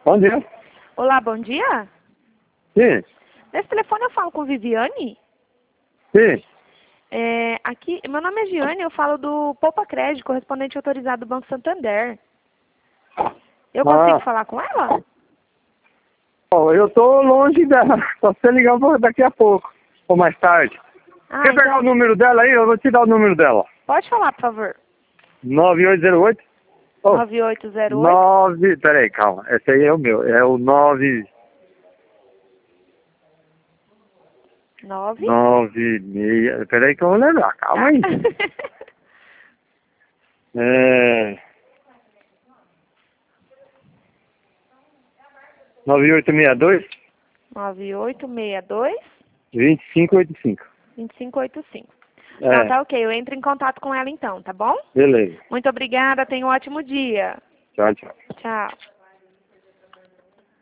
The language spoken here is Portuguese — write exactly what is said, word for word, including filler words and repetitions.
Bom dia. Olá, bom dia. Sim, Nesse telefone eu falo com Viviane. sim. É, aqui, meu nome é Giane, eu falo do Poupa Crédito, correspondente autorizado do Banco Santander. Eu consigo Ah, falar com ela? ó, eu tô longe dela. Só você ligar um pouco daqui a pouco. Ou mais tarde. Ah, Quer pegar o então, número dela aí? Eu vou te dar o número dela. pode falar, por favor. nove oito zero oito. Oh, nove oito zero oito. nove... Peraí, calma. Esse aí é o meu. É o nove... nove. nove meia... Peraí que eu vou lembrar. Calma aí. É... nove oito seis dois. nove oito seis dois. vinte e cinco oitenta e cinco. vinte e cinco oitenta e cinco. Então É, tá ok, eu entro em contato com ela então, tá bom? beleza. Muito obrigada, tenha um ótimo dia. Tchau, tchau. Tchau.